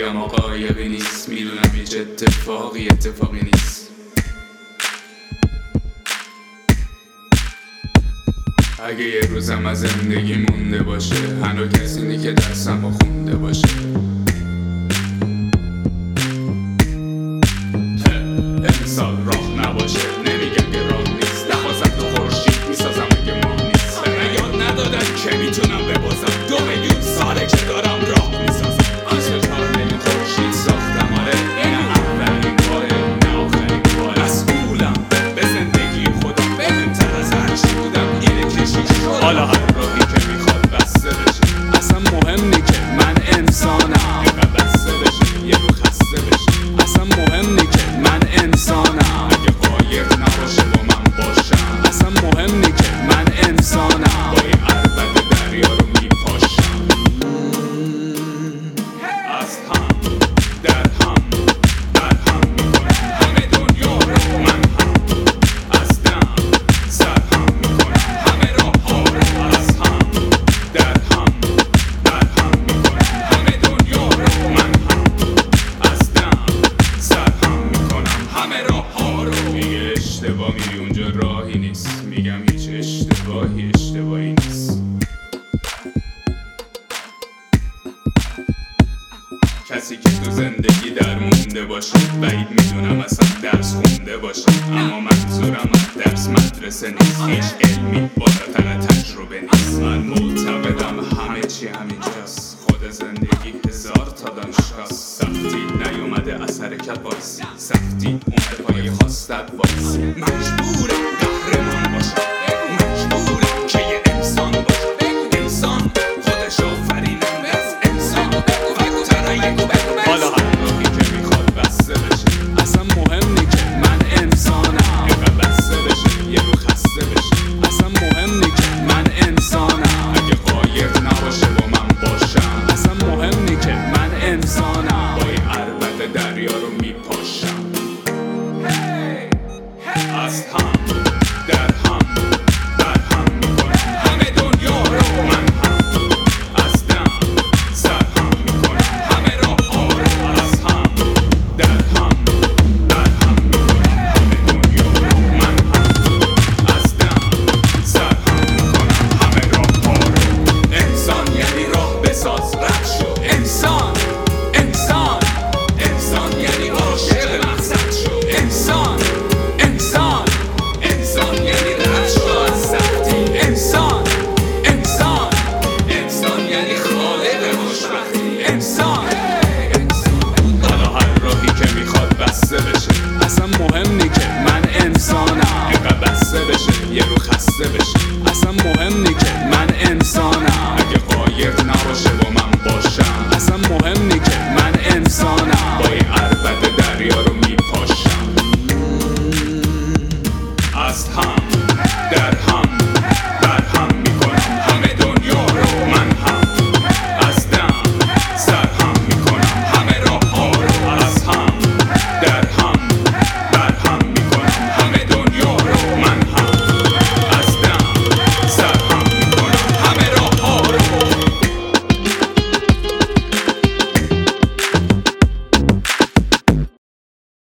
پایم قایقی نیست، میدونم هیچ اتفاقی نیست. اگه یه روزم از زندگی مونده باشه، هنو کسی نی که درسمو خونده باشه. امسال راه نباشه، نمیگم که راه نیست. دوازم تو خورشید میسازم اگه ماه نیست. به من یاد ندادن که میتونم ببازم. 2 میلیون ساله که دارم راه میسازم. 24 میلیون خورشید ساختم، آره این اولین باره نه آخرین باره. مسئولم به زندگی خودم، بهتر از هرچی بودم اینه کشید شدم. حالا هر راهی که میخواد بسته بشه، اصلا مهم نی که من انسانم. اینقدر بسته بشه یه رو خسته بشه، اصلا مهم نی که من انسانم. اگه قایق نباشه با من باشم، اصلا مهم نی که من انسانم. با این عربد دریا رو میپاشم. از هم در هم در هم میکنم همه دنیا رو. من هم از دم سر هم میکنم همه راه ها رو. از هم در هم در هم میکنم همه دنیا رو. من هم از دم سر هم میکنم همه راه ها رو. میگه اشتباه میری اونجا راهی نیست، میگم هیچ اشتباهی نیست. کسی که تو زندگی در مونده باشه، بعید میدونم اصلا درس خونده باشه. اما منظورم از درس مدرسه نیست، هیچ علمی بالاتر تجربه نیست. من معتقدم همه چی همینجاست، خود زندگی 1000 تا دانشگاست. سختی نیومده از حرکت وایسی، سختی اومده پای خواستت وایسی.